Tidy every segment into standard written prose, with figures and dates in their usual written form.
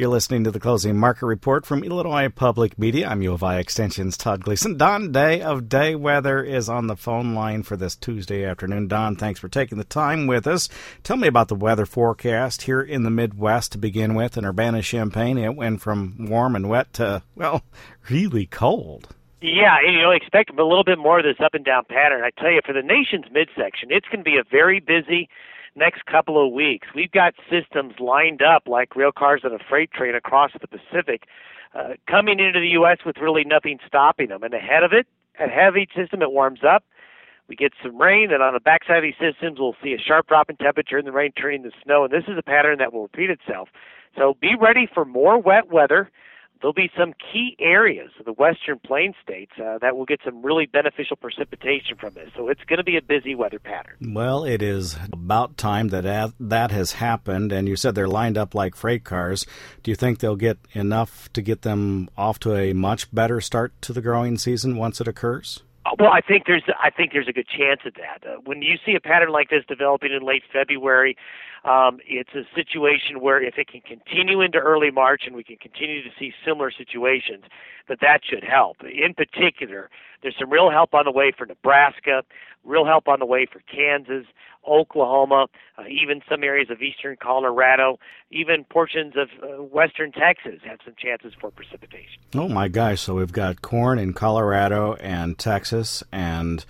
You're listening to the Closing Market Report from Illinois Public Media. I'm U of I Extension's Todd Gleason. Don Day of Day Weather is on the phone line for this Tuesday afternoon. Don, thanks for taking the time with us. Tell me about the weather forecast here in the Midwest to begin with. In Urbana-Champaign, it went from warm and wet to, well, really cold. Yeah, expect a little bit more of this up and down pattern. I tell you, for the nation's midsection, it's going to be a very busy next couple of weeks. We've got systems lined up like rail cars on a freight train across the Pacific, coming into the U.S. with really nothing stopping them. And ahead of each system, it warms up. We get some rain, and on the backside of these systems, we'll see a sharp drop in temperature and the rain turning to snow. And this is a pattern that will repeat itself. So be ready for more wet weather. There'll be some key areas of the western plain states that will get some really beneficial precipitation from this. So it's going to be a busy weather pattern. Well, it is about time that has happened, and you said they're lined up like freight cars. Do you think they'll get enough to get them off to a much better start to the growing season once it occurs? Well, I think there's a good chance of that. When you see a pattern like this developing in late February, it's a situation where if it can continue into early March and we can continue to see similar situations, that should help. In particular, there's some real help on the way for Nebraska, real help on the way for Kansas, Oklahoma, even some areas of eastern Colorado, even portions of western Texas have some chances for precipitation. Oh, my gosh. So we've got corn in Colorado and Texas and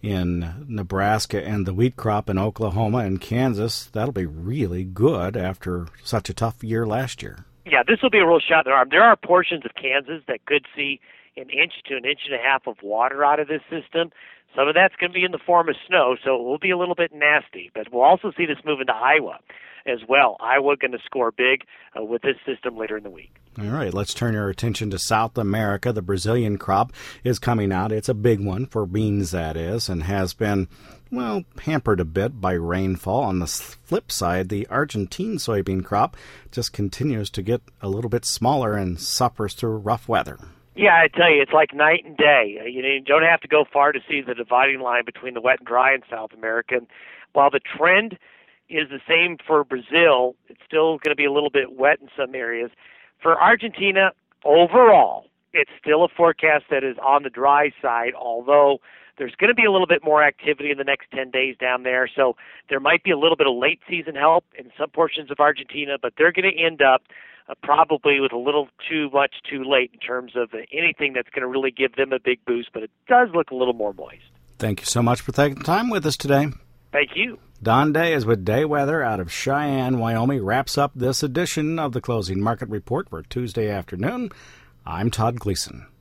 in Nebraska and the wheat crop in Oklahoma and Kansas. That'll be really good after such a tough year last year. Yeah, this will be a real shot in the arm. There are portions of Kansas that could see an inch to an inch and a half of water out of this system. Some of that's going to be in the form of snow, so it will be a little bit nasty. But we'll also see this move into Iowa as well. Iowa going to score big with this system later in the week. All right, let's turn our attention to South America. The Brazilian crop is coming out. It's a big one for beans, that is, and has been, well, hampered a bit by rainfall. On the flip side, the Argentine soybean crop just continues to get a little bit smaller and suffers through rough weather. Yeah, I tell you, it's like night and day. You don't have to go far to see the dividing line between the wet and dry in South America. And while the trend is the same for Brazil, it's still going to be a little bit wet in some areas. For Argentina, overall, it's still a forecast that is on the dry side, although there's going to be a little bit more activity in the next 10 days down there. So there might be a little bit of late season help in some portions of Argentina, but they're going to end up probably with a little too much too late in terms of anything that's going to really give them a big boost, but it does look a little more moist. Thank you so much for taking the time with us today. Thank you. Don Day is with Day Weather out of Cheyenne, Wyoming. Wraps up this edition of the Closing Market Report for Tuesday afternoon. I'm Todd Gleason.